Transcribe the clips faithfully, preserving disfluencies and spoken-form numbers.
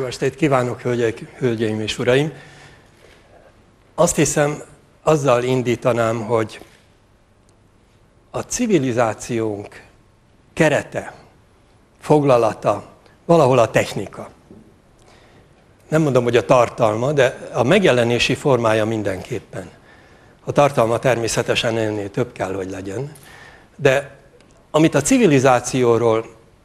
Jó estét kívánok, hölgyeim és uraim! Azt hiszem, azzal indítanám, hogy a civilizációnk kerete, foglalata valahol a technika. Nem mondom, hogy a tartalma, de a megjelenési formája mindenképpen. A tartalma természetesen ennél több kell, hogy legyen. De amit a civilizációról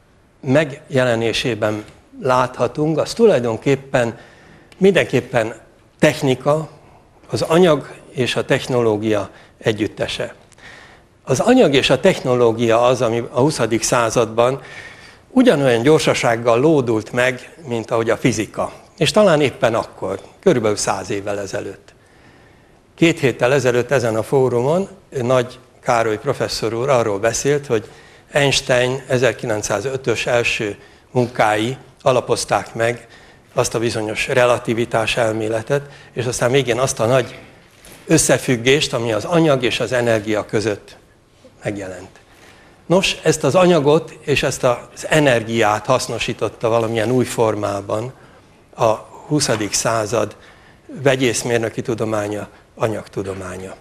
megjelenésében láthatunk, az tulajdonképpen mindenképpen technika, az anyag és a technológia együttese. Az anyag és a technológia az, ami a huszadik században ugyanolyan gyorsasággal lódult meg, mint ahogy a fizika. És talán éppen akkor, körülbelül száz évvel ezelőtt. Két héttel ezelőtt ezen a fórumon Nagy Károly professzor úr arról beszélt, hogy Einstein ezerkilencszázötös első munkái alapozták meg azt a bizonyos relativitás elméletet, és aztán végén azt a nagy összefüggést, ami az anyag és az energia között megjelent. Nos, ezt az anyagot és ezt az energiát hasznosította valamilyen új formában a huszadik század vegyészmérnöki tudománya, anyagtudománya.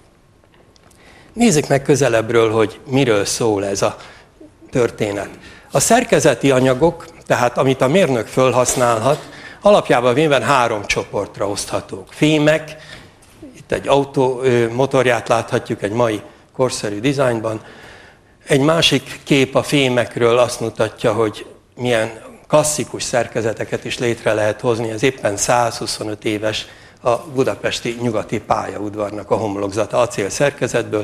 Nézzük meg közelebbről, hogy miről szól ez a történet. A szerkezeti anyagok, tehát amit a mérnök fölhasználhat, alapjában véve három csoportra oszthatók. Fémek, itt egy autó motorját láthatjuk egy mai korszerű dizájnban. Egy másik kép a fémekről azt mutatja, hogy milyen klasszikus szerkezeteket is létre lehet hozni. Ez éppen százhuszonöt éves a budapesti nyugati pályaudvarnak a homlokzata acél szerkezetből.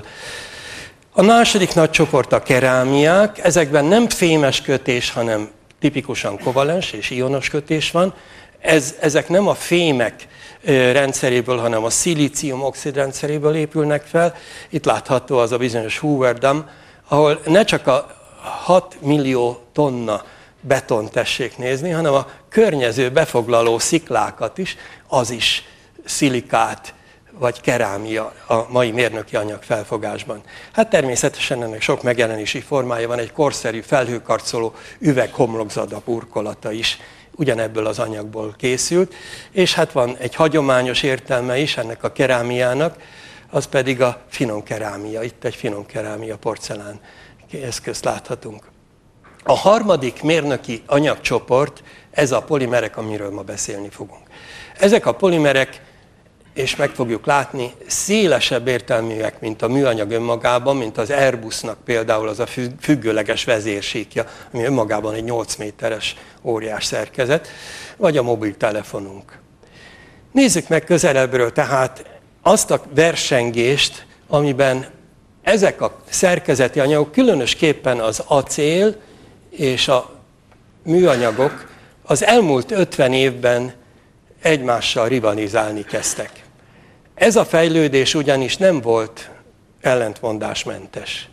A második nagy csoport a kerámiák, ezekben nem fémes kötés, hanem tipikusan kovalens és ionos kötés van. Ez, ezek nem a fémek rendszeréből, hanem a szilícium-oxid rendszeréből épülnek fel. Itt látható az a bizonyos Hoover Dam, ahol ne csak a hat millió tonna beton tessék nézni, hanem a környező befoglaló sziklákat is, az is szilikát vagy kerámia a mai mérnöki anyag felfogásban. Hát természetesen ennek sok megjelenési formája van, egy korszerű felhőkarcoló üveghomlokzata burkolata is ugyanebből az anyagból készült, és hát van egy hagyományos értelme is ennek a kerámiának, az pedig a finom kerámia. Itt egy finom kerámia porcelán eszközt láthatunk. A harmadik mérnöki anyagcsoport, ez a polimerek, amiről ma beszélni fogunk. Ezek a polimerek, és meg fogjuk látni, szélesebb értelműek, mint a műanyag önmagában, mint az Airbusnak például az a függőleges vezérsíkja, ami önmagában egy nyolc méteres óriás szerkezet, vagy a mobiltelefonunk. Nézzük meg közelebbről tehát azt a versengést, amiben ezek a szerkezeti anyagok, különösképpen az acél és a műanyagok az elmúlt ötven évben egymással rivalizálni kezdtek. Ez a fejlődés ugyanis nem volt ellentmondásmentes.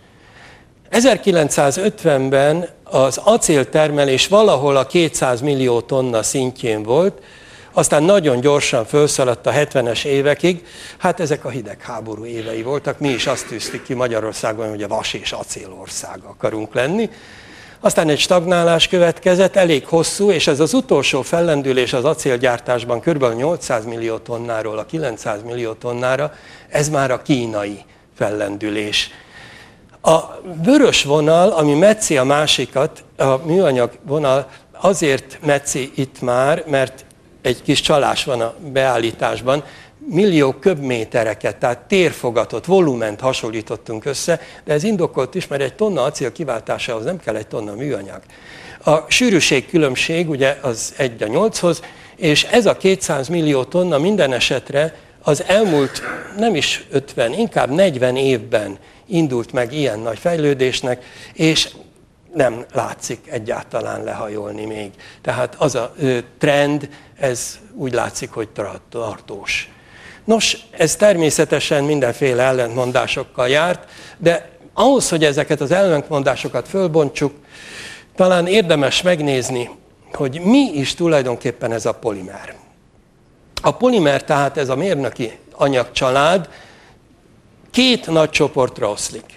ezerkilencszázötvenben az acéltermelés valahol a kétszáz millió tonna szintjén volt, aztán nagyon gyorsan felszaladt a hetvenes évekig, hát ezek a hidegháború évei voltak, mi is azt tűztük ki Magyarországon, hogy a vas és acél ország akarunk lenni. Aztán egy stagnálás következett, elég hosszú, és ez az utolsó fellendülés az acélgyártásban kb. nyolcszáz millió tonnáról a kilencszáz millió tonnára, ez már a kínai fellendülés. A vörös vonal, ami metszi a másikat, a műanyag vonal azért metszi itt már, mert egy kis csalás van a beállításban, millió köbmétereket, tehát térfogatot, volument hasonlítottunk össze, de ez indokolt is, mert egy tonna acél kiváltásához nem kell egy tonna műanyag. A sűrűség különbség ugye az egy a nyolchoz, és ez a kétszáz millió tonna minden esetre az elmúlt nem is ötven, inkább negyven évben indult meg ilyen nagy fejlődésnek, és nem látszik egyáltalán lehajolni még. Tehát az a trend, ez úgy látszik, hogy tartós. Nos, ez természetesen mindenféle ellentmondásokkal járt, de ahhoz, hogy ezeket az ellentmondásokat fölbontsuk, talán érdemes megnézni, hogy mi is tulajdonképpen ez a polimer. A polimer, tehát ez a mérnöki anyagcsalád két nagy csoportra oszlik.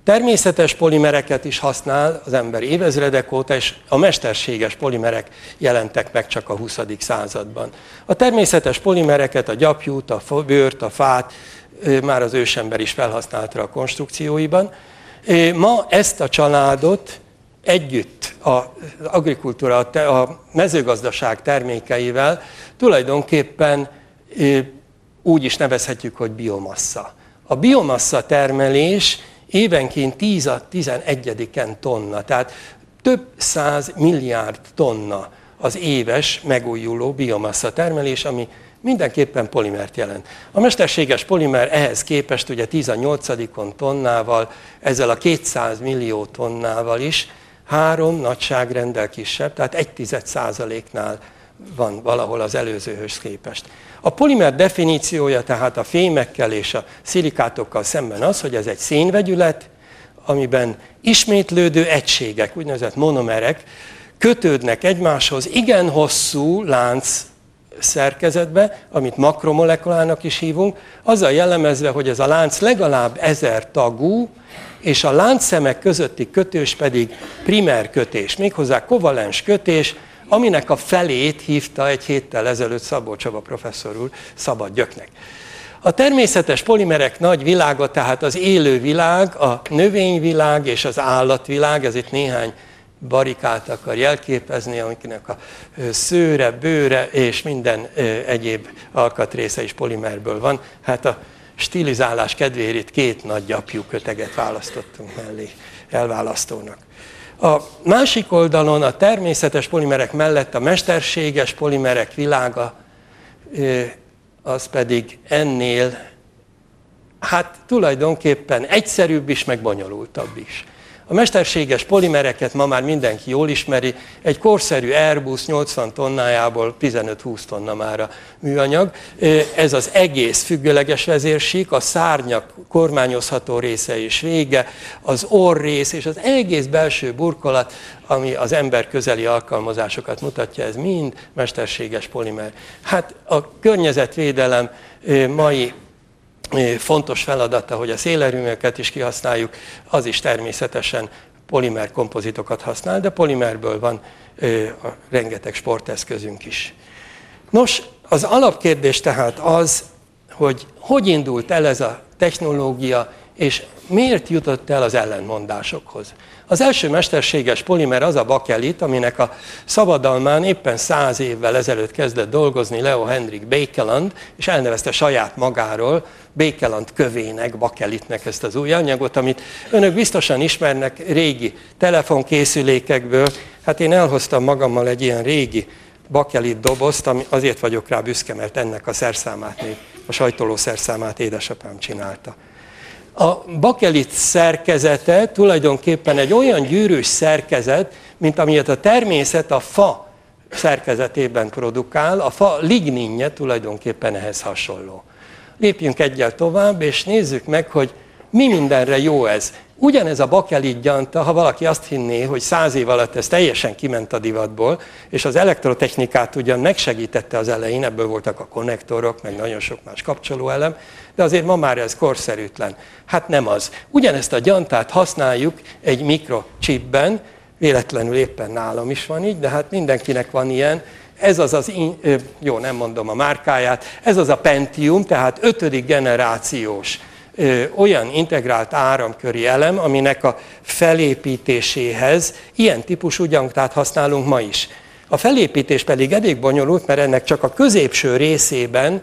Természetes polimereket is használ az ember évezredek óta, és a mesterséges polimerek jelentek meg csak a huszadik században. A természetes polimereket, a gyapjút, a bőrt, a fát már az ősember is felhasználta a konstrukcióiban. Ma ezt a családot együtt az agrikultúra, a mezőgazdaság termékeivel tulajdonképpen úgy is nevezhetjük, hogy biomassa. A biomassa termelés évenként tíz a tizenegyediken tonna, tehát több száz milliárd tonna az éves megújuló biomassa termelés, ami mindenképpen polimert jelent. A mesterséges polimer ehhez képest ugye tíz a nyolcadikon tonnával, ezzel a kétszáz millió tonnával is három nagyságrendel kisebb, tehát egy tized százaléknál van valahol az előzőhöz képest. A polimer definíciója tehát a fémekkel és a szilikátokkal szemben az, hogy ez egy szénvegyület, amiben ismétlődő egységek, úgynevezett monomerek kötődnek egymáshoz igen hosszú lánc szerkezetbe, amit makromolekulának is hívunk, azzal jellemezve, hogy ez a lánc legalább ezer tagú, és a láncszemek közötti kötős pedig primer kötés, méghozzá kovalens kötés, aminek a felét hívta egy héttel ezelőtt Szabó Csaba professzor úr szabad gyöknek. A természetes polimerek nagy világa, tehát az élő világ, a növényvilág és az állatvilág, ez itt néhány barikát akar jelképezni, amiknek a szőre, bőre és minden egyéb alkatrésze is polimerből van. Hát a stilizálás kedvéért itt két nagy gyapjú köteget választottunk mellé elválasztónak. A másik oldalon a természetes polimerek mellett a mesterséges polimerek világa, az pedig ennél, hát tulajdonképpen egyszerűbb is, meg bonyolultabb is. A mesterséges polimereket ma már mindenki jól ismeri, egy korszerű Airbus nyolcvan tonnájából tizenöt-húsz tonna már a műanyag. Ez az egész függőleges vezérsík, a szárnyak kormányozható része és vége, az orrrész és az egész belső burkolat, ami az ember közeli alkalmazásokat mutatja, ez mind mesterséges polimer. Hát a környezetvédelem mai fontos feladata, hogy a szélerőműveket is kihasználjuk, az is természetesen polimer kompozitokat használ, de polimerből van ö, a rengeteg sporteszközünk is. Nos, az alapkérdés tehát az, hogy hogy indult el ez a technológia, és miért jutott el az ellentmondásokhoz. Az első mesterséges polimer az a bakelit, aminek a szabadalmán éppen száz évvel ezelőtt kezdett dolgozni Leo Henrik Baekeland, és elnevezte saját magáról Baekeland kövének, bakelitnek ezt az új anyagot, amit önök biztosan ismernek régi telefonkészülékekből. Hát én elhoztam magammal egy ilyen régi bakelit dobozt, ami azért vagyok rá büszke, mert ennek a szerszámát, még a sajtoló szerszámát édesapám csinálta. A bakelit szerkezete tulajdonképpen egy olyan gyűrűs szerkezet, mint amilyet a természet a fa szerkezetében produkál, a fa ligninje tulajdonképpen ehhez hasonló. Lépjünk egyel tovább, és nézzük meg, hogy mi mindenre jó ez. Ugyanez a bakelit gyanta, ha valaki azt hinné, hogy száz év alatt ez teljesen kiment a divatból, és az elektrotechnikát ugyan megsegítette az elején, ebből voltak a konnektorok, meg nagyon sok más kapcsolóelem, de azért ma már ez korszerűtlen. Hát nem az. Ugyanezt a gyantát használjuk egy mikrochipben, véletlenül éppen nálam is van így, de hát mindenkinek van ilyen. Ez az az, jó, nem mondom a márkáját, ez az a Pentium, tehát ötödik generációs olyan integrált áramköri elem, aminek a felépítéséhez ilyen típusú gyantát használunk ma is. A felépítés pedig elég bonyolult, mert ennek csak a középső részében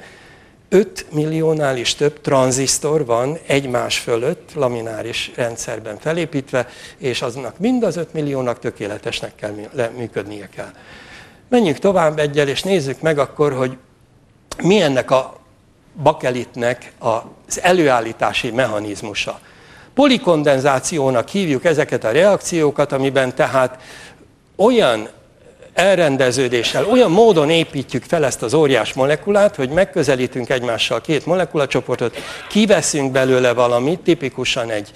öt milliónál is több tranzisztor van egymás fölött, lamináris rendszerben felépítve, és aznak mind az öt milliónak tökéletesnek kell működnie kell. Menjünk tovább egyel, és nézzük meg akkor, hogy mi ennek a bakelitnek az előállítási mechanizmusa. Polikondenzációnak hívjuk ezeket a reakciókat, amiben tehát olyan elrendeződéssel, olyan módon építjük fel ezt az óriás molekulát, hogy megközelítünk egymással két molekulacsoportot, kiveszünk belőle valamit, tipikusan egy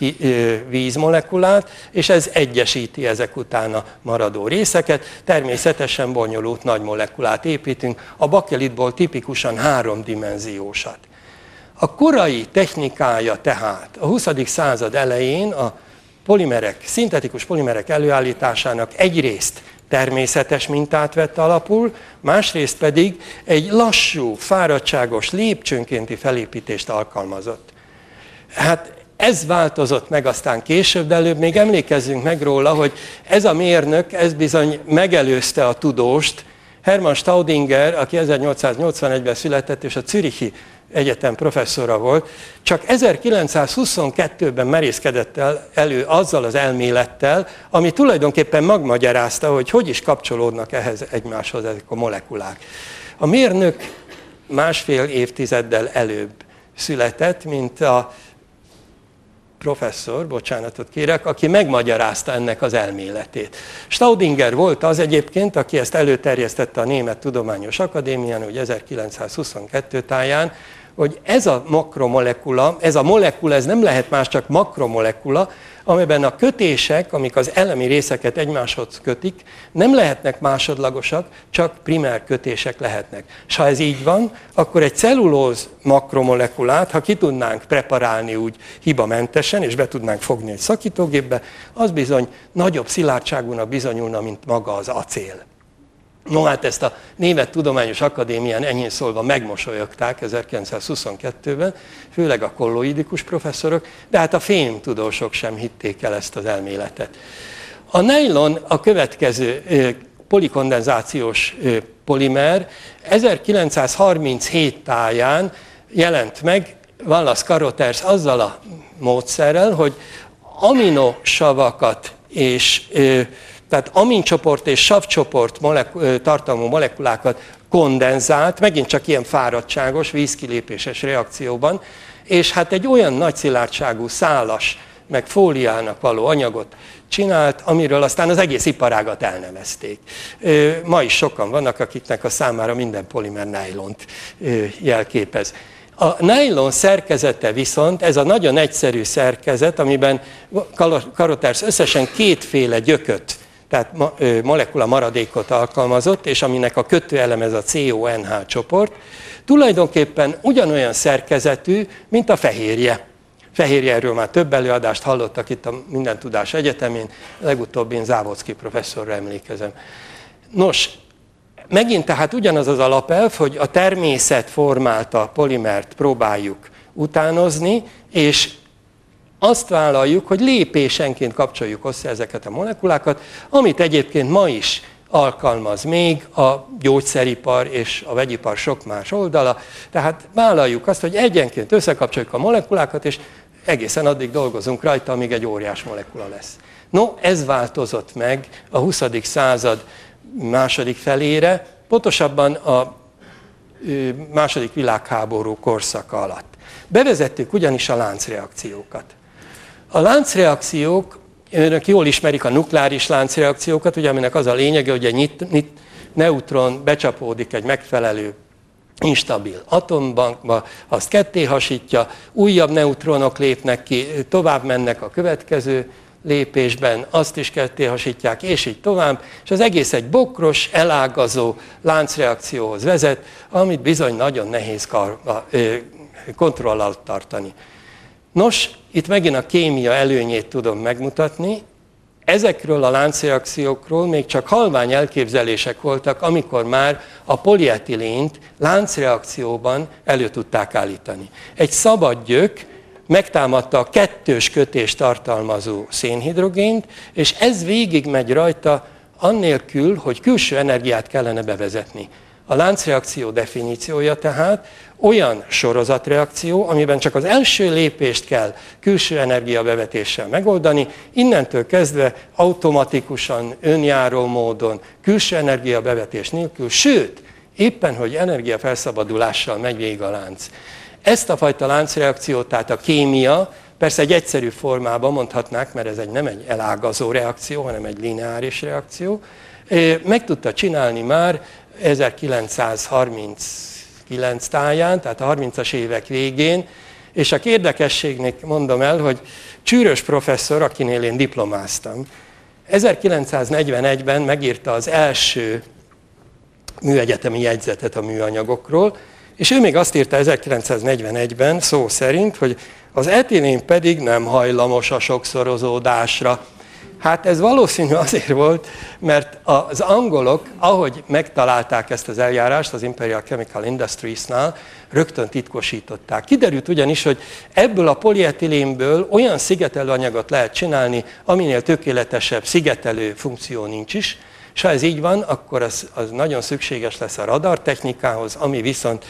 vízmolekulát, és ez egyesíti ezek után a maradó részeket. Természetesen bonyolult nagy molekulát építünk, a bakelitból tipikusan háromdimenziósat. A korai technikája tehát a huszadik század elején a polimerek, szintetikus polimerek előállításának egyrészt természetes mintát vett alapul, másrészt pedig egy lassú, fáradtságos, lépcsőnkénti felépítést alkalmazott. Hát ez változott meg aztán később, de előbb még emlékezzünk meg róla, hogy ez a mérnök, ez bizony megelőzte a tudóst. Hermann Staudinger, aki ezernyolcszáznyolcvanegyben született, és a Zürichi Egyetem professzora volt, csak ezerkilencszázhuszonkettőben merészkedett el elő azzal az elmélettel, ami tulajdonképpen megmagyarázta, hogy hogy is kapcsolódnak ehhez egymáshoz ezek a molekulák. A mérnök másfél évtizeddel előbb született, mint a professzor, bocsánatot kérek, aki megmagyarázta ennek az elméletét. Staudinger volt az egyébként, aki ezt előterjesztette a Német Tudományos Akadémián, hogy ezerkilencszázhuszonkettő táján, hogy ez a makromolekula, ez a molekula, ez nem lehet más, csak makromolekula, amiben a kötések, amik az elemi részeket egymáshoz kötik, nem lehetnek másodlagosak, csak primer kötések lehetnek. És ha ez így van, akkor egy cellulóz makromolekulát, ha ki tudnánk preparálni úgy hibamentesen, és be tudnánk fogni egy szakítógépbe, az bizony nagyobb szilárdságúnak bizonyulna, mint maga az acél. No hát ezt a Német Tudományos Akadémián enyhén szólva megmosolyogták ezerkilencszázhuszonkettőben, főleg a kolloidikus professzorok, de hát a fémtudósok sem hitték el ezt az elméletet. A nylon a következő polikondenzációs polimer ezerkilencszázharminchét táján jelent meg Wallace Carothers azzal a módszerrel, hogy aminosavakat és tehát amincsoport és savcsoport molekul, tartalmú molekulákat kondenzált, megint csak ilyen fáradtságos, vízkilépéses reakcióban, és hát egy olyan nagy szilárdságú szálas, meg fóliának való anyagot csinált, amiről aztán az egész iparágat elnevezték. Ma is sokan vannak, akiknek a számára minden polimer nylont jelképez. A nylon szerkezete viszont, ez a nagyon egyszerű szerkezet, amiben Carothers összesen kétféle gyököt, tehát molekula maradékot alkalmazott, és aminek a kötőelem ez a C O N H csoport, tulajdonképpen ugyanolyan szerkezetű, mint a fehérje. Fehérjéről már több előadást hallottak itt a Minden Tudás Egyetemén, legutóbb én Závodszky professzorra emlékezem. Nos, megint tehát ugyanaz az alapelv, hogy a természet formálta polimert próbáljuk utánozni, és azt vállaljuk, hogy lépésenként kapcsoljuk össze ezeket a molekulákat, amit egyébként ma is alkalmaz még a gyógyszeripar és a vegyipar sok más oldala. Tehát vállaljuk azt, hogy egyenként összekapcsoljuk a molekulákat, és egészen addig dolgozunk rajta, amíg egy óriás molekula lesz. No, ez változott meg a huszadik század második felére, pontosabban a második világháború korszaka alatt. Bevezettük ugyanis a láncreakciókat. A láncreakciók, önök jól ismerik a nukleáris láncreakciókat, ugye, aminek az a lényege, hogy egy neutron becsapódik egy megfelelő instabil atombankba, azt ketté hasítja, újabb neutronok lépnek ki, tovább mennek a következő lépésben, azt is ketté hasítják, és így tovább, és az egész egy bokros, elágazó láncreakcióhoz vezet, amit bizony nagyon nehéz kontroll alatt tartani. Nos, itt megint a kémia előnyét tudom megmutatni. Ezekről a láncreakciókról még csak halvány elképzelések voltak, amikor már a polietilint láncreakcióban elő tudták állítani. Egy szabad gyök megtámadta a kettős kötést tartalmazó szénhidrogént, és ez végigmegy rajta annélkül, hogy külső energiát kellene bevezetni. A láncreakció definíciója tehát olyan sorozatreakció, amiben csak az első lépést kell külső energiabevetéssel megoldani, innentől kezdve automatikusan, önjáró módon, külső energiabevetés nélkül, sőt, éppen, hogy energiafelszabadulással megy végig a lánc. Ezt a fajta láncreakciót, tehát a kémia, persze egy egyszerű formában mondhatnák, mert ez egy, nem egy elágazó reakció, hanem egy lineáris reakció, meg tudta csinálni már ezerkilencszázharminckilenc táján, tehát a harmincas évek végén, és a érdekességnek mondom el, hogy Csűrös professzor, akinél én diplomáztam, ezerkilencszáznegyvenegyben megírta az első műegyetemi jegyzetet a műanyagokról, És ő még azt írta ezerkilencszáznegyvenegyben szó szerint, hogy az etilén pedig nem hajlamos a sokszorozódásra. Hát ez valószínű azért volt, mert az angolok, ahogy megtalálták ezt az eljárást az Imperial Chemical Industries-nál, rögtön titkosították. Kiderült ugyanis, hogy ebből a polietilénből olyan szigetelőanyagot lehet csinálni, aminél tökéletesebb szigetelő funkció nincs is, és ha ez így van, akkor az, az nagyon szükséges lesz a radartechnikához, ami viszont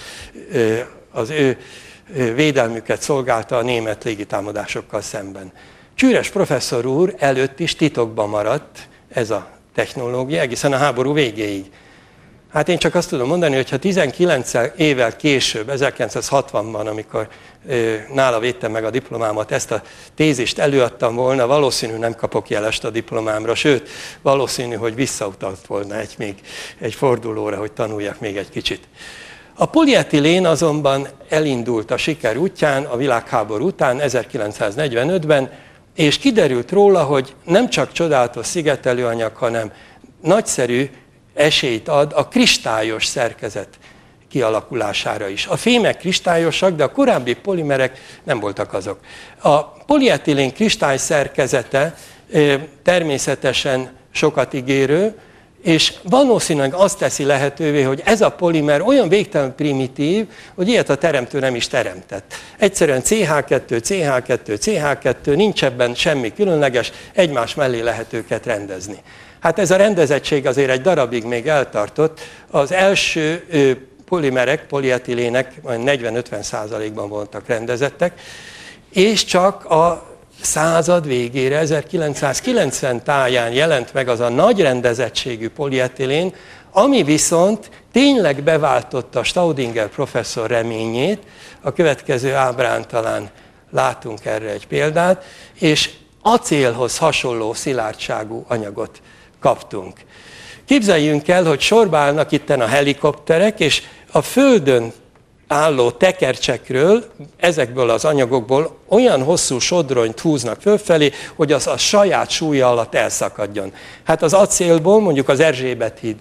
az ő védelmüket szolgálta a német légitámadásokkal szemben. Csűres professzor úr előtt is titokban maradt ez a technológia egészen a háború végéig. Hát én csak azt tudom mondani, hogy ha tizenkilenc évvel később, ezerkilencszázhatvanban, amikor nála védtem meg a diplomámat, ezt a tézist előadtam volna, valószínű nem kapok jelest a diplomámra, sőt, valószínű, hogy visszautalt volna egy, még egy fordulóra, hogy tanuljak még egy kicsit. A polietilén azonban elindult a siker útján a világháború után, ezerkilencszáznegyvenötben, és kiderült róla, hogy nem csak csodálatos szigetelőanyag, hanem nagyszerű esélyt ad a kristályos szerkezet kialakulására is. A fémek kristályosak, de a korábbi polimerek nem voltak azok. A polietilén kristály szerkezete természetesen sokat ígérő, és valószínűleg azt teszi lehetővé, hogy ez a polimer olyan végtelen primitív, hogy ilyet a teremtő nem is teremtett. Egyszerűen cé há kettő, cé há kettő, cé há kettő, nincs ebben semmi különleges, egymás mellé lehet őket rendezni. Hát ez a rendezettség azért egy darabig még eltartott. Az első polimerek, polietilének negyven-ötven százalékban voltak rendezettek, és csak a század végére, ezerkilencszázkilencven táján jelent meg az a nagy rendezettségű polietilén, ami viszont tényleg beváltotta Staudinger professzor reményét, a következő ábrán talán látunk erre egy példát, és acélhoz hasonló szilárdságú anyagot kaptunk. Képzeljünk el, hogy sorba állnak itten a helikopterek, és a földön álló tekercsekről, ezekből az anyagokból olyan hosszú sodronyt húznak fölfelé, hogy az a saját súlya alatt elszakadjon. Hát az acélból, mondjuk az Erzsébet híd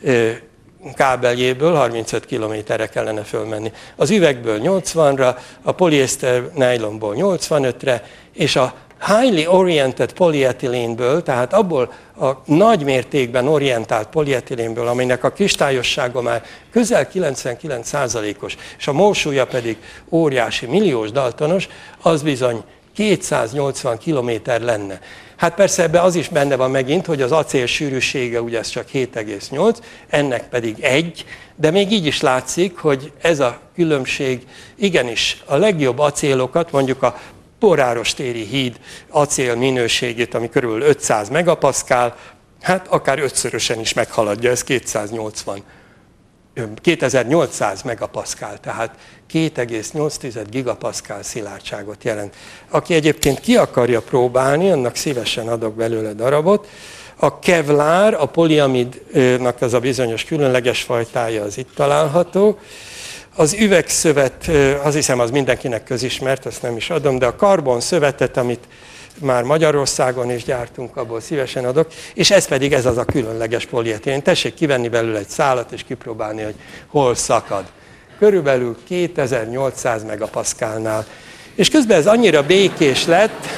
kábeljéből harmincöt kilométerre kellene fölmenni. Az üvegből nyolcvanra, a poliészter nylonból nyolcvanötre, és a highly oriented polyethylenből, tehát abból a nagy mértékben orientált polietilénből, aminek a kristályossága már közel kilencvenkilenc százalékos, és a molsúlya pedig óriási, milliós daltonos, az bizony kétszáznyolcvan kilométer lenne. Hát persze ebben az is benne van megint, hogy az acél sűrűsége ugye ez csak hét egész nyolc, ennek pedig egy, de még így is látszik, hogy ez a különbség igenis a legjobb acélokat, mondjuk a Porárostéri híd acél minőségét, ami körülbelül ötszáz megapaszkál, hát akár ötszörösen is meghaladja, ez kétszáznyolcvan, kétezer-nyolcszáz megapaszkál, tehát két egész nyolc gigapaszkál szilárdságot jelent. Aki egyébként ki akarja próbálni, annak szívesen adok belőle darabot. A kevlár, a poliamidnak az a bizonyos különleges fajtája, az itt található. Az üvegszövet, azt hiszem, az mindenkinek közismert, azt nem is adom, de a karbonszövetet, amit már Magyarországon is gyártunk, abból szívesen adok, és ez pedig ez az a különleges polietilén. Tessék kivenni belőle egy szálat, és kipróbálni, hogy hol szakad. Körülbelül kétezer-nyolcszáz megapaszkálnál. És közben ez annyira békés lett,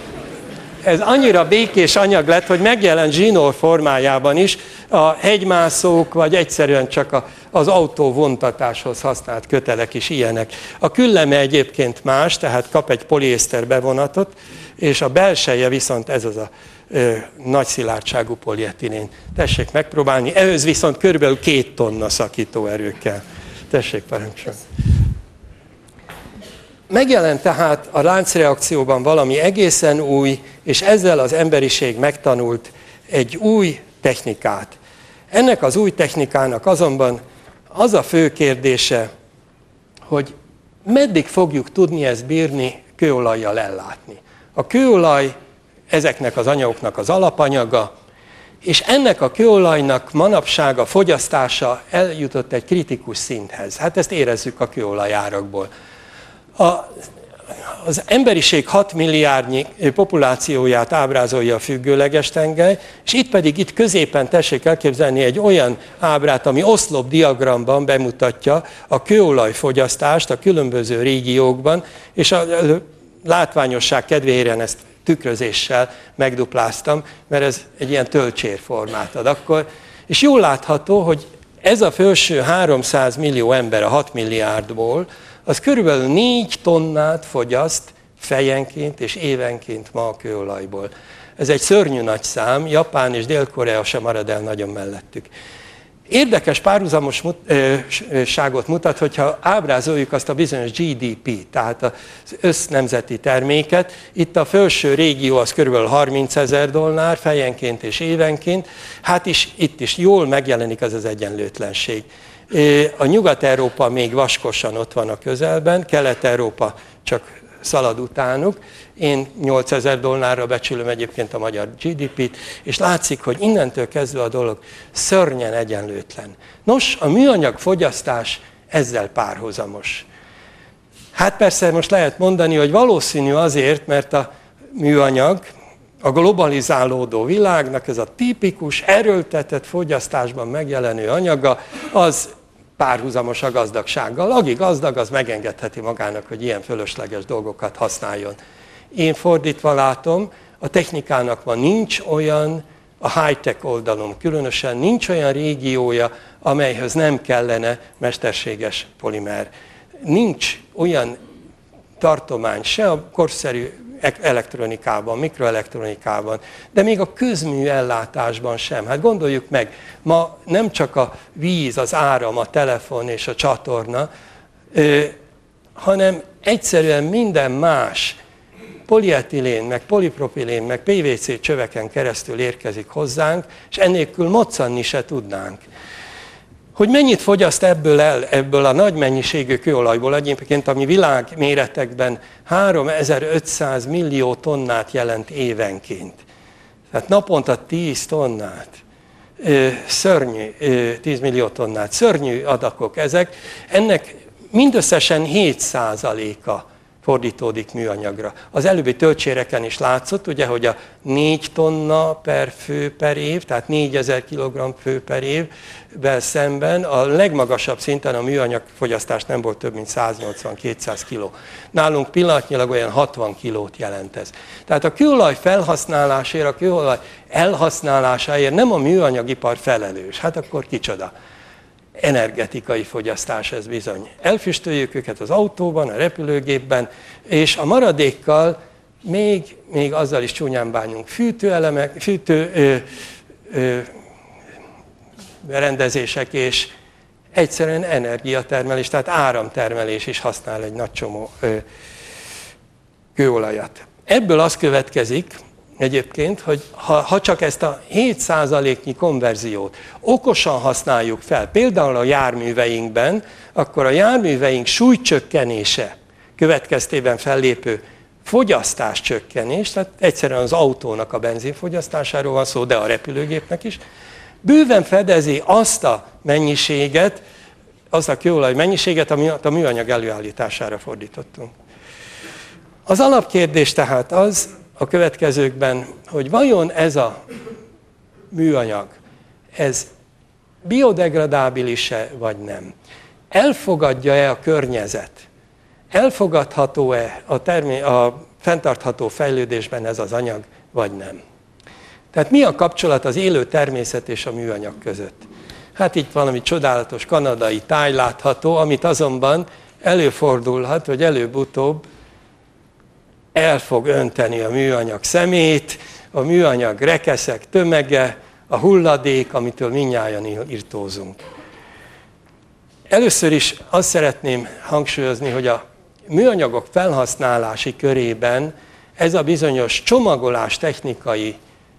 ez annyira békés anyag lett, hogy megjelent zsinór formájában is a hegymászók, vagy egyszerűen csak a, az autó vontatáshoz használt kötelek is ilyenek. A külleme egyébként más, tehát kap egy poliészter bevonatot, és a belseje viszont ez az a ö, nagy szilárdságú polietilén. Tessék megpróbálni, ehhez viszont körülbelül két tonna szakítóerő kell. Tessék parancsolni. Megjelent tehát a láncreakcióban valami egészen új, és ezzel az emberiség megtanult egy új technikát. Ennek az új technikának azonban az a fő kérdése, hogy meddig fogjuk tudni ezt bírni kőolajjal ellátni. A kőolaj ezeknek az anyagoknak az alapanyaga, és ennek a kőolajnak manapság a fogyasztása eljutott egy kritikus szinthez. Hát ezt érezzük a kőolajárakból. A az emberiség hat milliárdnyi populációját ábrázolja a függőleges tengely, és itt pedig itt középen tessék elképzelni egy olyan ábrát, ami oszlopdiagramban bemutatja a kőolajfogyasztást a különböző régiókban, és a látványosság kedvéért ezt tükrözéssel megdupláztam, mert ez egy ilyen töltsérformát ad akkor. És jól látható, hogy ez a felső háromszáz millió ember a hat milliárdból, az körülbelül négy tonnát fogyaszt fejenként és évenként ma a kőolajból. Ez egy szörnyű nagy szám, Japán és Dél-Korea sem marad el nagyon mellettük. Érdekes párhuzamosságot mutat, hogyha ábrázoljuk azt a bizonyos gé dé pé, tehát az össznemzeti terméket. Itt a felső régió az kb. harmincezer dollár fejenként és évenként. Hát is, itt is jól megjelenik az az egyenlőtlenség. A Nyugat-Európa még vaskosan ott van a közelben, Kelet-Európa csak szalad utánuk. Én nyolcezer dollárra becsülöm egyébként a magyar gé dé pét, és látszik, hogy innentől kezdve a dolog szörnyen egyenlőtlen. Nos, a műanyag fogyasztás ezzel párhuzamos. Hát persze most lehet mondani, hogy valószínű azért, mert a műanyag a globalizálódó világnak ez a tipikus, erőltetett fogyasztásban megjelenő anyaga, az párhuzamos a gazdagsággal. Aki gazdag, az megengedheti magának, hogy ilyen fölösleges dolgokat használjon. Én fordítva látom, a technikának ma nincs olyan, a high-tech oldalon különösen nincs olyan régiója, amelyhez nem kellene mesterséges polimer. Nincs olyan tartomány se a korszerű elektronikában, mikroelektronikában, de még a közmű ellátásban sem. Hát gondoljuk meg, ma nem csak a víz, az áram, a telefon és a csatorna, hanem egyszerűen minden más polietilén, meg polipropilén, meg pé vé cé csöveken keresztül érkezik hozzánk, és ennélkül moccanni se tudnánk. Hogy mennyit fogyaszt ebből el, ebből a nagy mennyiségű kőolajból, egyébként ami világméretekben háromezer-ötszáz millió tonnát jelent évenként. Tehát naponta tíz tonnát, szörnyű, tíz millió tonnát, szörnyű adatok ezek, ennek mindösszesen hét százaléka fordítódik műanyagra. Az előbbi töltséreken is látszott, ugye, hogy a négy tonna per fő per év, tehát négyezer kilogramm fő per évvel szemben a legmagasabb szinten a műanyag fogyasztás nem volt több mint száznyolcvan-kétszáz kiló. Nálunk pillanatnyilag olyan hatvan kilót jelent ez. Tehát a kőolaj felhasználásért, a kőolaj elhasználásáért nem a műanyagipar felelős. Hát akkor kicsoda? Energetikai fogyasztás ez bizony. Elfüstöljük őket az autóban, a repülőgépben, és a maradékkal még, még azzal is csúnyán bánjunk. Fűtőelemek, fűtő ö, ö, berendezések és egyszerűen energiatermelés, tehát áramtermelés is használ egy nagy csomó ö, kőolajat. Ebből az következik, egyébként, hogy ha, ha csak ezt a hét százaléknyi konverziót okosan használjuk fel, például a járműveinkben, akkor a járműveink súlycsökkenése következtében fellépő fogyasztás csökkenés, tehát egyszerűen az autónak a benzinfogyasztásáról van szó, de a repülőgépnek is, bőven fedezi azt a mennyiséget, azt a kőolaj mennyiséget, amit a műanyag előállítására fordítottunk. Az alapkérdés tehát az, a következőkben, hogy vajon ez a műanyag, ez biodegradábilis-e vagy nem? Elfogadja-e a környezet? Elfogadható-e a, termé- a fenntartható fejlődésben ez az anyag, vagy nem? Tehát mi a kapcsolat az élő természet és a műanyag között? Hát itt valami csodálatos kanadai táj látható, amit azonban előfordulhat, hogy előbb-utóbb el fog önteni a műanyag szemét, a műanyag rekeszek tömege, a hulladék, amitől mindnyájan irtózunk. Először is azt szeretném hangsúlyozni, hogy a műanyagok felhasználási körében ez a bizonyos csomagolás technikai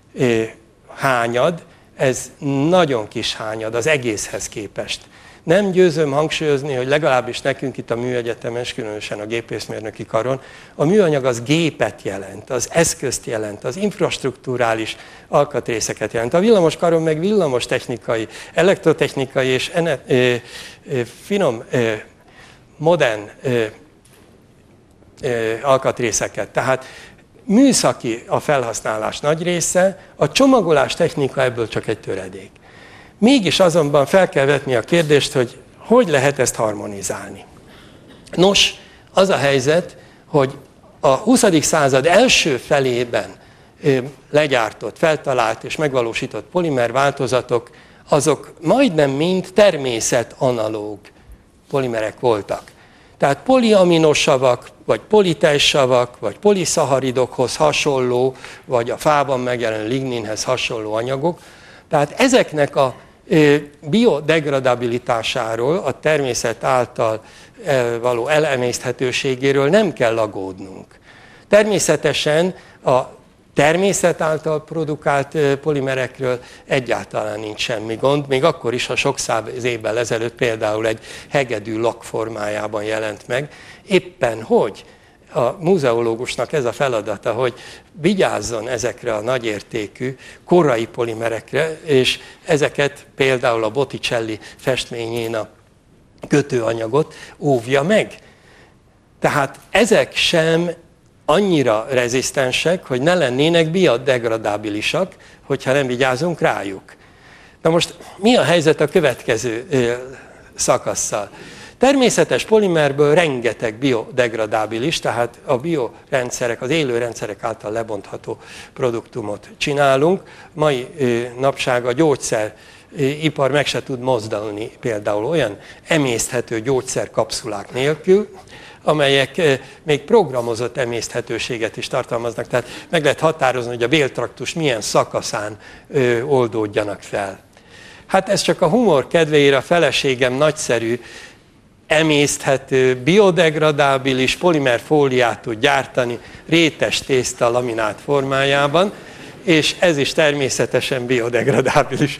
hányad, ez nagyon kis hányad az egészhez képest. Nem győzöm hangsúlyozni, hogy legalábbis nekünk itt a műegyetemen, és különösen a gépészmérnöki karon, a műanyag az gépet jelent, az eszközt jelent, az infrastrukturális alkatrészeket jelent. A villamos karon meg villamos technikai, elektrotechnikai és ene, ö, ö, finom, ö, modern ö, alkatrészeket. Tehát műszaki a felhasználás nagy része, a csomagolás technika ebből csak egy töredék. Mégis azonban fel kell vetni a kérdést, hogy hogy lehet ezt harmonizálni. Nos, az a helyzet, hogy a huszadik század első felében legyártott, feltalált és megvalósított polimer változatok, azok majdnem mind természetanalóg polimerek voltak. Tehát poliaminosavak, vagy politejsavak, vagy poliszaharidokhoz hasonló, vagy a fában megjelenő ligninhez hasonló anyagok. Tehát ezeknek a biodegradabilitásáról, a természet által való elemészthetőségéről nem kell aggódnunk. Természetesen a természet által produkált polimerekről egyáltalán nincs semmi gond, még akkor is, ha sok száz évvel ezelőtt például egy hegedű lak formájában jelent meg. Éppen hogy a múzeológusnak ez a feladata, hogy vigyázzon ezekre a nagyértékű korai polimerekre, és ezeket például a Botticelli festményén a kötőanyagot óvja meg. Tehát ezek sem annyira rezisztensek, hogy ne lennének biodegradábilisak, hogyha nem vigyázunk rájuk. Na most mi a helyzet a következő szakasszal? Természetes polimerből rengeteg biodegradábilis, tehát a biorendszerek, az élő rendszerek által lebontható produktumot csinálunk. Mai napság a gyógyszeripar meg se tud mozdulni például olyan emészthető gyógyszerkapszulák nélkül, amelyek még programozott emészthetőséget is tartalmaznak. Tehát meg lehet határozni, hogy a béltraktus milyen szakaszán oldódjanak fel. Hát ez csak a humor kedvéért a feleségem nagyszerű, emészthető, biodegradábilis polimerfóliát tud gyártani rétes tészta laminált formájában, és ez is természetesen biodegradábilis.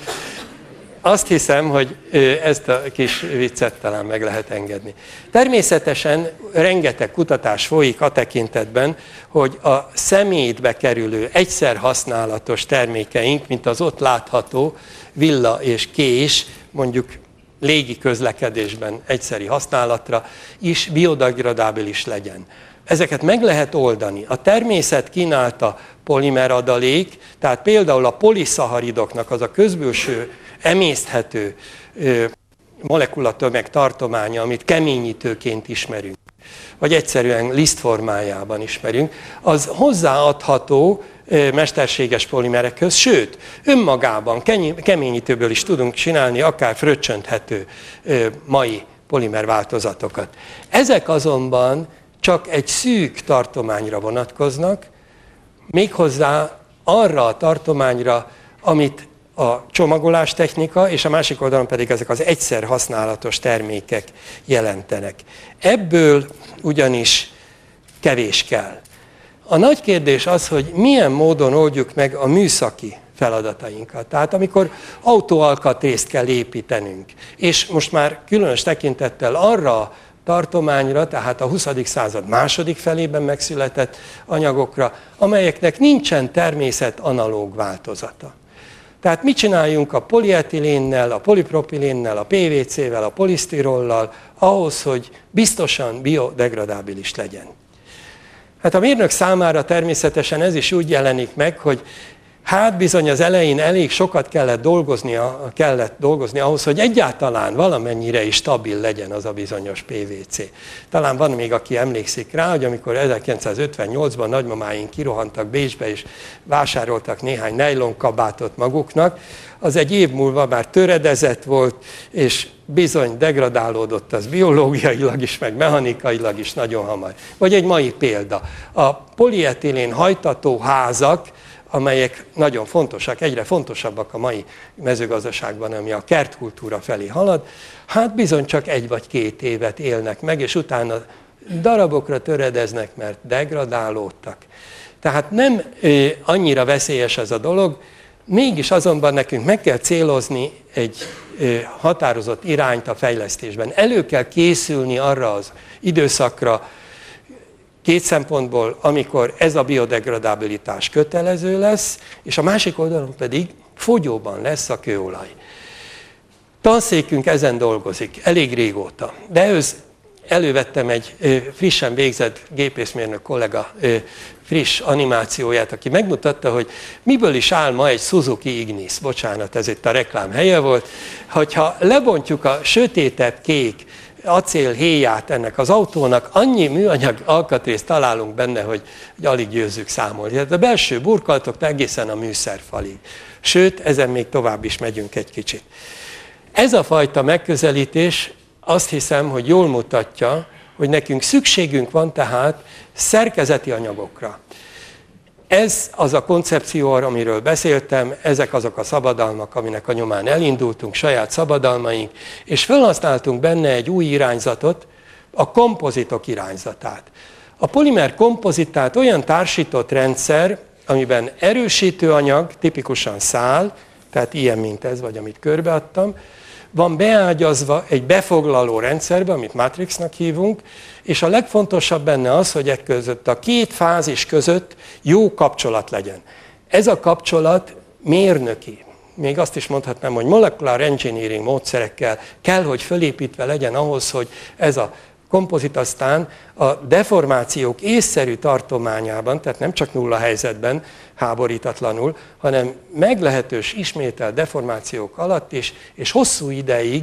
Azt hiszem, hogy ezt a kis viccet talán meg lehet engedni. Természetesen rengeteg kutatás folyik a tekintetben, hogy a szemétbe kerülő egyszer használatos termékeink, mint az ott látható villa és kés, mondjuk légi közlekedésben egyszeri használatra is biodegradábilis legyen. Ezeket meg lehet oldani. A természet kínálta polimeradalék, tehát például a poliszaharidoknak az a közbülső emészthető molekulatömeg tartománya, amit keményítőként ismerünk, vagy egyszerűen lisztformájában ismerünk, az hozzáadható mesterséges polimerekhöz, sőt, önmagában keményítőből is tudunk csinálni akár fröccsönthető mai polimerváltozatokat. Ezek azonban csak egy szűk tartományra vonatkoznak, méghozzá arra a tartományra, amit a csomagolás technika, és a másik oldalon pedig ezek az egyszer használatos termékek jelentenek. Ebből ugyanis kevés kell. A nagy kérdés az, hogy milyen módon oldjuk meg a műszaki feladatainkat. Tehát amikor autóalkatrészt kell építenünk, és most már különös tekintettel arra a tartományra, tehát a huszadik század második felében megszületett anyagokra, amelyeknek nincsen természet-analóg változata. Tehát mit csináljunk a polietilénnel, a polipropilénnel, a pé vé cével, a polisztirollal, ahhoz, hogy biztosan biodegradábilis legyen. Hát a mérnök számára természetesen ez is úgy jelenik meg, hogy hát bizony az elején elég sokat kellett dolgozni, kellett dolgozni ahhoz, hogy egyáltalán valamennyire is stabil legyen az a bizonyos pé vé cé. Talán van még, aki emlékszik rá, hogy amikor ezerkilencszázötvennyolcban nagymamáink kirohantak Bécsbe, és vásároltak néhány nejlonkabátot maguknak, az egy év múlva már töredezett volt, és bizony degradálódott az biológiailag is, meg mechanikailag is nagyon hamar. Vagy egy mai példa. A polietilén hajtató házak, amelyek nagyon fontosak, egyre fontosabbak a mai mezőgazdaságban, ami a kertkultúra felé halad, hát bizony csak egy vagy két évet élnek meg, és utána darabokra töredeznek, mert degradálódtak. Tehát nem annyira veszélyes ez a dolog, mégis azonban nekünk meg kell célozni egy határozott irányt a fejlesztésben. Elő kell készülni arra az időszakra, két szempontból, amikor ez a biodegradabilitás kötelező lesz, és a másik oldalon pedig fogyóban lesz a kőolaj. Tanszékünk ezen dolgozik, elég régóta, de ez elővettem egy frissen végzett gépészmérnök kollega friss animációját, aki megmutatta, hogy miből is áll ma egy Suzuki Ignis. Bocsánat, ez itt a reklám helye volt. Hogyha lebontjuk a sötétebb kék acél héját ennek az autónak, annyi műanyag alkatrészt találunk benne, hogy, hogy alig győzzük számolni. Tehát a belső burkolatoktól egészen a műszerfalig. Sőt, ezen még tovább is megyünk egy kicsit. Ez a fajta megközelítés azt hiszem, hogy jól mutatja, hogy nekünk szükségünk van tehát szerkezeti anyagokra. Ez az a koncepció, amiről beszéltem, ezek azok a szabadalmak, aminek a nyomán elindultunk, saját szabadalmaink, és felhasználtunk benne egy új irányzatot, a kompozitok irányzatát. A polimer kompozitát olyan társított rendszer, amiben erősítőanyag, tipikusan szál, tehát ilyen, mint ez, vagy amit körbeadtam, van beágyazva egy befoglaló rendszerbe, amit Matrixnak hívunk, és a legfontosabb benne az, hogy e között a két fázis között jó kapcsolat legyen. Ez a kapcsolat mérnöki, még azt is mondhatnám, hogy molecular engineering módszerekkel kell, hogy fölépítve legyen ahhoz, hogy ez a kompozit aztán a deformációk észszerű tartományában, tehát nem csak nulla helyzetben, háborítatlanul, hanem meglehetős ismételt deformációk alatt is, és hosszú ideig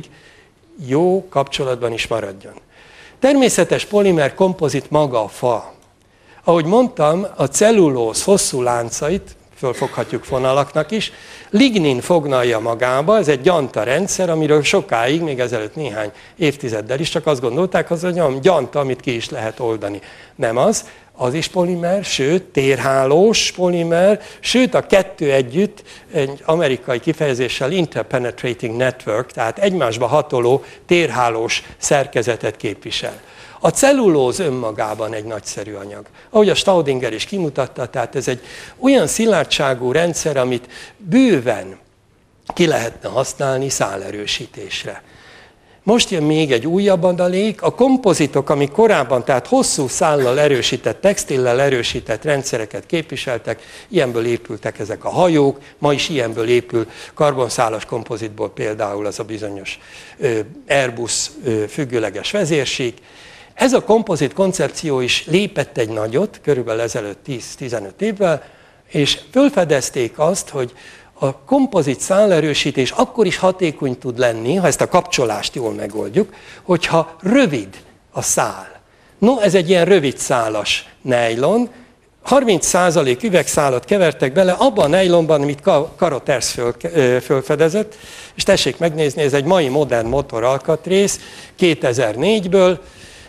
jó kapcsolatban is maradjon. Természetes polimer kompozit maga a fa. Ahogy mondtam, a cellulóz hosszú láncait, fölfoghatjuk fonalaknak is, lignin foglalja magába, ez egy gyanta rendszer, amiről sokáig, még ezelőtt néhány évtizeddel is csak azt gondolták, hogy az olyan gyanta, amit ki is lehet oldani. Nem az, az is polimer, sőt, térhálós polimer, sőt a kettő együtt egy amerikai kifejezéssel interpenetrating network, tehát egymásba hatoló térhálós szerkezetet képvisel. A cellulóz önmagában egy nagyszerű anyag. Ahogy a Staudinger is kimutatta, tehát ez egy olyan szilárdságú rendszer, amit bőven ki lehetne használni szálerősítésre. Most jön még egy újabb adalék, a kompozitok, amik korábban, tehát hosszú szállal erősített, textillel erősített rendszereket képviseltek, ilyenből épültek ezek a hajók, ma is ilyenből épül karbonszálas kompozitból például az a bizonyos Airbus függőleges vezérsík. Ez a kompozit koncepció is lépett egy nagyot, körülbelül ezelőtt tíz-tizenöt évvel, és felfedezték azt, hogy a kompozit szállerősítés akkor is hatékony tud lenni, ha ezt a kapcsolást jól megoldjuk, hogyha rövid a szál. No, ez egy ilyen rövid szálas nejlon, harminc százalék üvegszálat kevertek bele abban a nejlonban, amit Carothers föl, fölfedezett, és tessék megnézni, ez egy mai modern motoralkatrész, kétezer-négyből,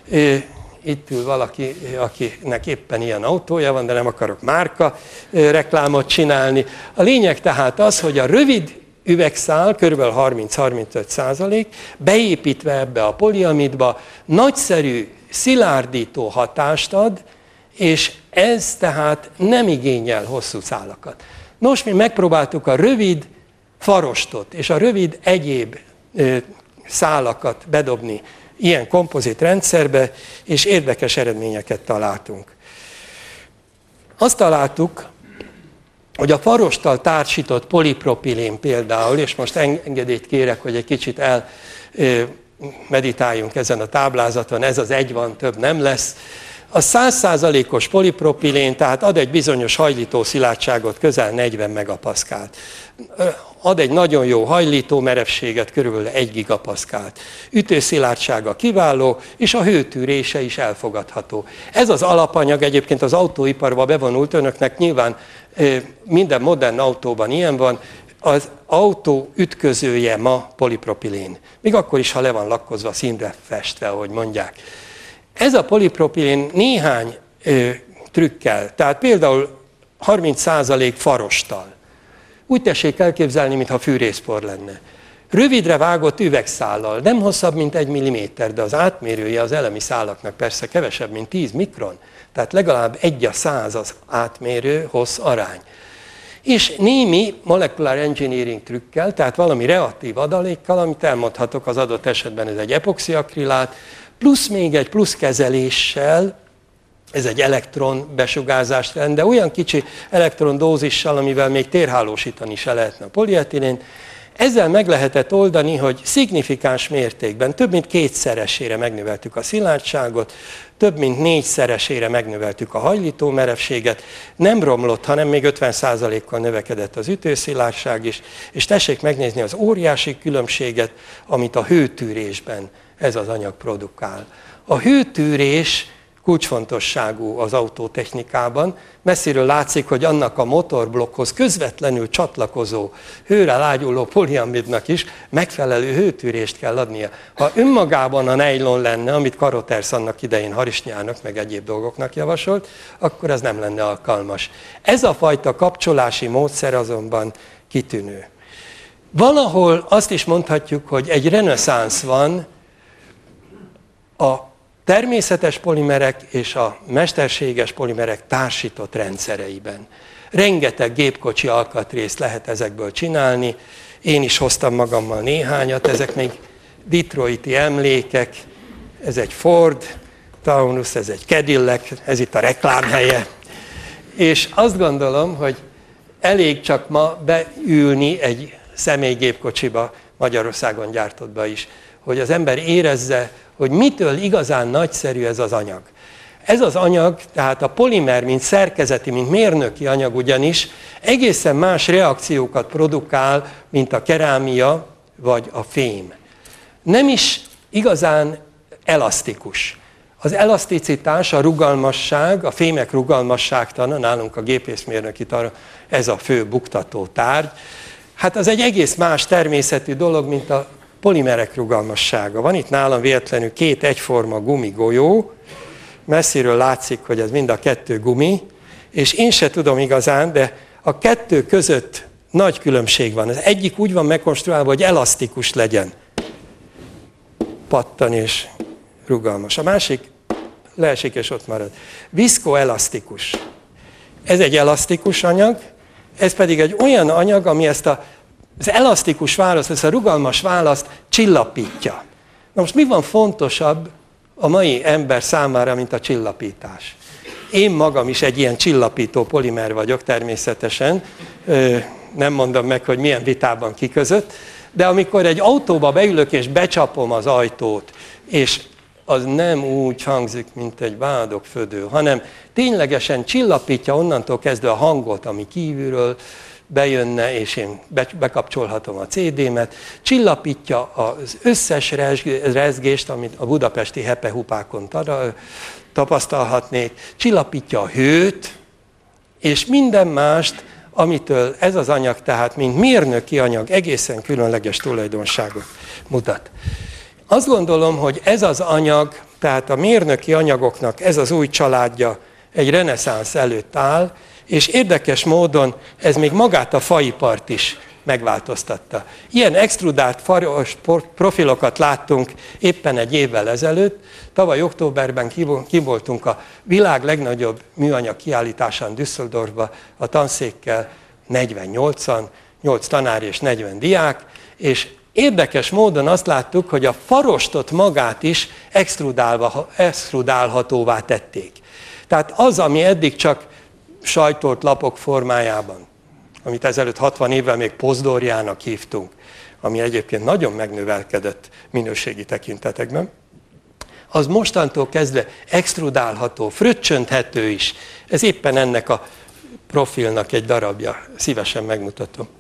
itt ül valaki, akinek éppen ilyen autója van, de nem akarok márka reklámot csinálni. A lényeg tehát az, hogy a rövid üvegszál, kb. harminc-harmincöt százalék, beépítve ebbe a poliamidba, nagyszerű szilárdító hatást ad, és ez tehát nem igényel hosszú szálakat. Nos, mi megpróbáltuk a rövid farostot és a rövid egyéb szálakat bedobni ilyen kompozit rendszerbe, és érdekes eredményeket találtunk. Azt találtuk, hogy a farosttal társított polipropilén például, és most engedélyt kérek, hogy egy kicsit el meditáljunk ezen a táblázaton, ez az egy van, több nem lesz. A száz százalékos polipropilén, tehát ad egy bizonyos hajlító szilárdságot, közel negyven megapaszkált. Ad egy nagyon jó hajlító merevséget, körülbelül egy gigapaszkált. Ütőszilárdsága kiváló, és a hőtűrése is elfogadható. Ez az alapanyag egyébként az autóiparba bevonult, önöknek nyilván minden modern autóban ilyen van, az autó ütközője ma polipropilén. Még akkor is, ha le van lakkozva, színre festve, ahogy mondják. Ez a polipropilén néhány ö, trükkel, tehát például harminc százalék farosttal. Úgy tessék elképzelni, mintha fűrészpor lenne. Rövidre vágott üvegszállal, nem hosszabb, mint egy milliméter, de az átmérője az elemi szálaknak persze kevesebb, mint tíz mikron, tehát legalább egy a száz az átmérő hossz arány. És némi molecular engineering trükkel, tehát valami reaktív adalékkal, amit elmondhatok, az adott esetben ez egy epoxiakrilát, plusz még egy plusz kezeléssel, ez egy elektron besugárzást jelent, de olyan kicsi elektron dózissal, amivel még térhálósítani se lehetne a polietilént, Ezzel meg lehetett oldani, hogy szignifikáns mértékben, több mint kétszeresére megnöveltük a szilárdságot, több mint négyszeresére megnöveltük a hajlító merevséget, nem romlott, hanem még ötven százalékkal növekedett az ütőszilárdság is, és tessék megnézni az óriási különbséget, amit a hőtűrésben ez az anyag produkál. A hőtűrés kulcsfontosságú az autótechnikában. Messziről látszik, hogy annak a motorblokkhoz közvetlenül csatlakozó, hőre lágyuló poliamidnak is megfelelő hőtűrést kell adnia. Ha önmagában a nejlon lenne, amit Carothers annak idején harisnyának, meg egyéb dolgoknak javasolt, akkor ez nem lenne alkalmas. Ez a fajta kapcsolási módszer azonban kitűnő. Valahol azt is mondhatjuk, hogy egy reneszánsz van a természetes polimerek és a mesterséges polimerek társított rendszereiben. Rengeteg gépkocsi alkatrészt lehet ezekből csinálni, én is hoztam magammal néhányat, ezek még detroiti emlékek, ez egy Ford Taunus, ez egy Cadillac, ez itt a reklámhelye. És azt gondolom, hogy elég csak ma beülni egy személygépkocsiba, Magyarországon gyártottba is, hogy az ember érezze, hogy mitől igazán nagyszerű ez az anyag. Ez az anyag, tehát a polimer, mint szerkezeti, mint mérnöki anyag ugyanis egészen más reakciókat produkál, mint a kerámia vagy a fém. Nem is igazán elasztikus. Az elaszticitás, a rugalmasság, a fémek rugalmasságtana, nálunk a gépészmérnöki tanra ez a fő buktató tárgy, hát az egy egész más természetű dolog, mint a polimerek rugalmassága. Van itt nálam véletlenül két egyforma gumigolyó, messziről látszik, hogy ez mind a kettő gumi, és én se tudom igazán, de a kettő között nagy különbség van. Az egyik úgy van megkonstruálva, hogy elasztikus legyen, pattan és rugalmas. A másik leesik és ott marad. Viszkoelasztikus. Ez egy elasztikus anyag, ez pedig egy olyan anyag, ami ezt a az elasztikus választ, ez a rugalmas választ csillapítja. Na most mi van fontosabb a mai ember számára, mint a csillapítás? Én magam is egy ilyen csillapító polimer vagyok természetesen, nem mondom meg, hogy milyen vitában kiközött, de amikor egy autóba beülök és becsapom az ajtót, és az nem úgy hangzik, mint egy vádokfödő, hanem ténylegesen csillapítja onnantól kezdve a hangot, ami kívülről bejönne, és én bekapcsolhatom a cé dé-met, csillapítja az összes rezgést, amit a budapesti hepehupákon tapasztalhatnék, csillapítja a hőt, és minden mást, amitől ez az anyag, tehát mint mérnöki anyag, egészen különleges tulajdonságot mutat. Azt gondolom, hogy ez az anyag, tehát a mérnöki anyagoknak ez az új családja egy reneszánsz előtt áll, és érdekes módon ez még magát a faipart is megváltoztatta. Ilyen extrudált faros profilokat láttunk éppen egy évvel ezelőtt. Tavaly októberben kivoltunk a világ legnagyobb műanyag kiállításán Düsseldorfba a tanszékkel, negyvennyolcan, nyolc tanár és negyven diák, és érdekes módon azt láttuk, hogy a farostot magát is extrudálhatóvá tették. Tehát az, ami eddig csak sajtolt lapok formájában, amit ezelőtt hatvan évvel még pozdorjának hívtunk, ami egyébként nagyon megnövelkedett minőségi tekintetekben, az mostantól kezdve extrudálható, fröccsönthető is. Ez éppen ennek a profilnak egy darabja. Szívesen megmutatom.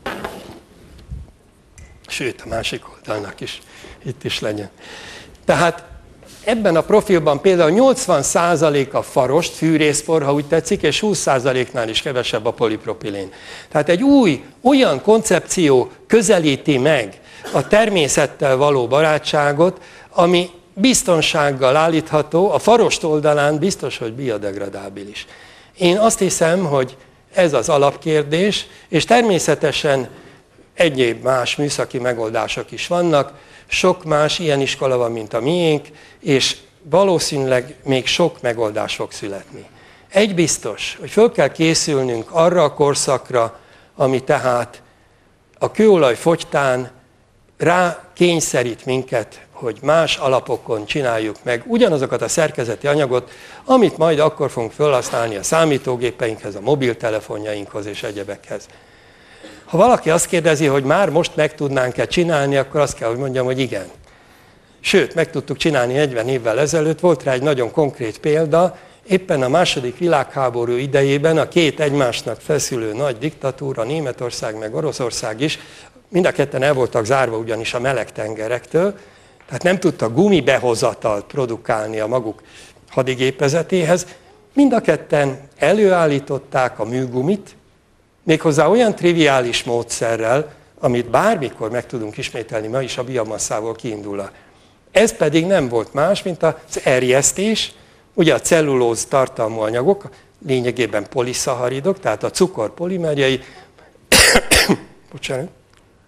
Sőt, a másik oldalnak is itt is legyen. Tehát ebben a profilban például nyolcvan százalék a farost, fűrészpor, ha úgy tetszik, és húsz százaléknál is kevesebb a polipropilén. Tehát egy új, olyan koncepció közelíti meg a természettel való barátságot, ami biztonsággal állítható, a farost oldalán biztos, hogy biodegradábilis. Én azt hiszem, hogy ez az alapkérdés, és természetesen egyéb más műszaki megoldások is vannak, sok más ilyen iskola van, mint a miénk, és valószínűleg még sok megoldás fog születni. Egy biztos, hogy föl kell készülnünk arra a korszakra, ami tehát a kőolaj fogytán rá kényszerít minket, hogy más alapokon csináljuk meg ugyanazokat a szerkezeti anyagot, amit majd akkor fogunk felhasználni a számítógépeinkhez, a mobiltelefonjainkhoz és egyebekhez. Ha valaki azt kérdezi, hogy már most meg tudnánk-e csinálni, akkor azt kell, hogy mondjam, hogy igen. Sőt, meg tudtuk csinálni negyven évvel ezelőtt, volt rá egy nagyon konkrét példa, éppen a második világháború idejében a két egymásnak feszülő nagy diktatúra, Németország meg Oroszország is, mind a ketten el voltak zárva ugyanis a meleg tengerektől, tehát nem tudtak gumibehozatalt produkálni a maguk hadigépezetéhez, mind a ketten előállították a műgumit, méghozzá olyan triviális módszerrel, amit bármikor meg tudunk ismételni ma is a biomasszából kiindulva. Ez pedig nem volt más, mint az erjesztés, ugye a cellulóz tartalmú anyagok, lényegében poliszaharidok, tehát a cukor polimerjei, bocsánat,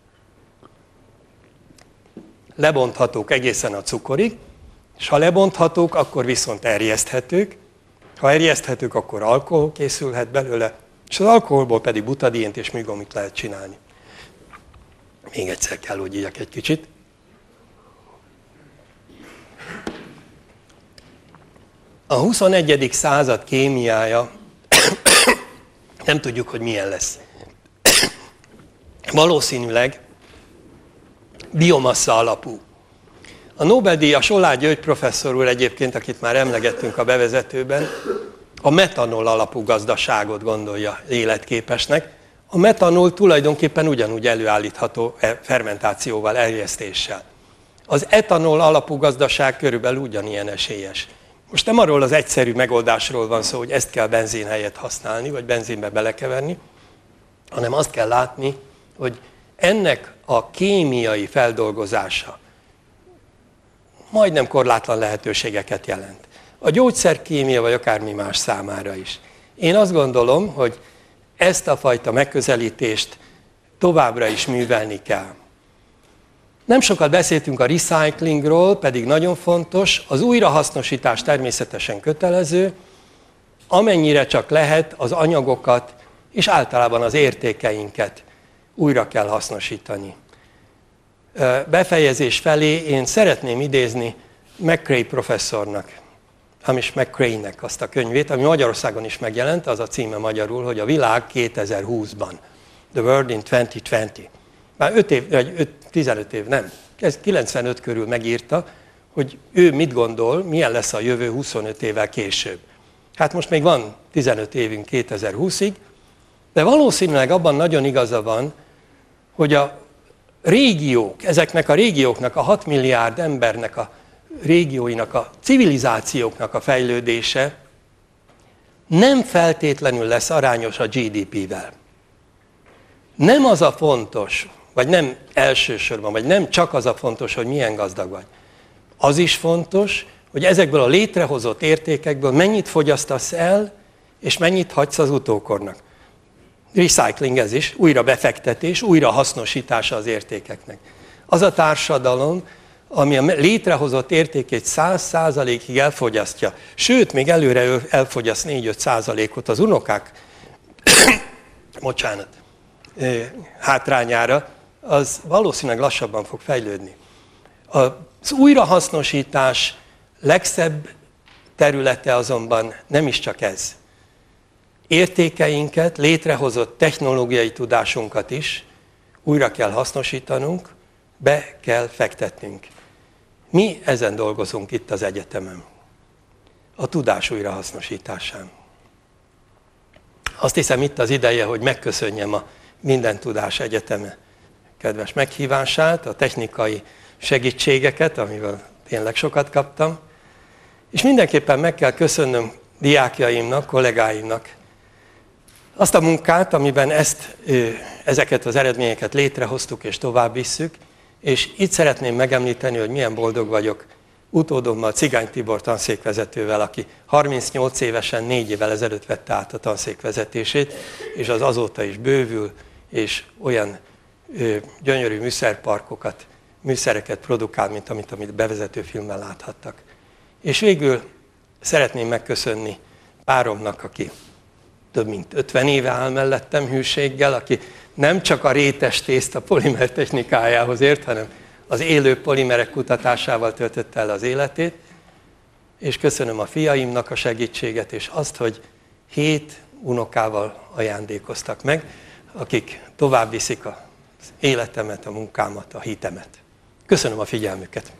lebonthatók egészen a cukorig, és ha lebonthatók, akkor viszont erjeszthetők. Ha erjeszthetők, akkor alkohol készülhet belőle, és az alkoholból pedig butadient és műgumit lehet csinálni. Még egyszer kell, hogy ígyek egy kicsit. A huszonegyedik század kémiája, nem tudjuk, hogy milyen lesz. Valószínűleg biomassa alapú. A Nobel-díjas Oláh György professzor úr egyébként, akit már emlegettünk a bevezetőben, a metanol alapú gazdaságot gondolja életképesnek. A metanol tulajdonképpen ugyanúgy előállítható fermentációval, erjesztéssel. Az etanol alapú gazdaság körülbelül ugyanilyen esélyes. Most nem arról az egyszerű megoldásról van szó, hogy ezt kell benzin helyett használni, vagy benzinbe belekeverni, hanem azt kell látni, hogy ennek a kémiai feldolgozása majdnem korlátlan lehetőségeket jelent. A gyógyszerkémia, vagy akármi más számára is. Én azt gondolom, hogy ezt a fajta megközelítést továbbra is művelni kell. Nem sokat beszéltünk a recyclingról, pedig nagyon fontos. Az újrahasznosítás természetesen kötelező, amennyire csak lehet az anyagokat és általában az értékeinket újra kell hasznosítani. Befejezés felé én szeretném idézni McCrae professzornak, Hamish McCrae-nek azt a könyvét, ami Magyarországon is megjelent, az a címe magyarul, hogy a világ kétezer-húszban. The World in twenty-twenty. Már öt év, vagy tizenöt év, nem, kilencvenöt körül megírta, hogy ő mit gondol, milyen lesz a jövő huszonöt évvel később. Hát most még van tizenöt évünk kétezer-húszig, de valószínűleg abban nagyon igaza van, hogy a régiók, ezeknek a régióknak, a hat milliárd embernek a régióinak, a civilizációknak a fejlődése nem feltétlenül lesz arányos a gé dé pé-vel. Nem az a fontos, vagy nem elsősorban, vagy nem csak az a fontos, hogy milyen gazdag vagy. Az is fontos, hogy ezekből a létrehozott értékekből mennyit fogyasztasz el, és mennyit hagysz az utókornak. Recycling ez is, újra befektetés, újra hasznosítása az értékeknek. Az a társadalom, ami a létrehozott értékét száz százalékig elfogyasztja, sőt, még előre elfogyaszt négy-öt százalékot az unokák, bocsánat, hátrányára, az valószínűleg lassabban fog fejlődni. Az újrahasznosítás legszebb területe azonban nem is csak ez. Értékeinket, létrehozott technológiai tudásunkat is újra kell hasznosítanunk, be kell fektetnünk. Mi ezen dolgozunk itt az egyetemen, a tudás újrahasznosításán. Azt hiszem, itt az ideje, hogy megköszönjem a Minden Tudás Egyeteme kedves meghívását, a technikai segítségeket, amivel tényleg sokat kaptam, és mindenképpen meg kell köszönnöm diákjaimnak, kollégáimnak azt a munkát, amiben ezt, ezeket az eredményeket létrehoztuk és tovább visszük, és itt szeretném megemlíteni, hogy milyen boldog vagyok utódommal, Cigány Tibor tanszékvezetővel, aki harmincnyolc évesen, négy évvel ezelőtt vette át a tanszékvezetését, és az azóta is bővül, és olyan ö, gyönyörű műszerparkokat, műszereket produkál, mint amit, amit bevezető filmben láthattak. És végül szeretném megköszönni páromnak, aki több mint ötven éve áll mellettem hűséggel, aki nem csak a rétes tészta polimer technikájához ért, hanem az élő polimerek kutatásával töltötte el az életét, és köszönöm a fiaimnak a segítséget, és azt, hogy hét unokával ajándékoztak meg. akik tovább viszik az életemet, a munkámat, a hitemet. Köszönöm a figyelmüket!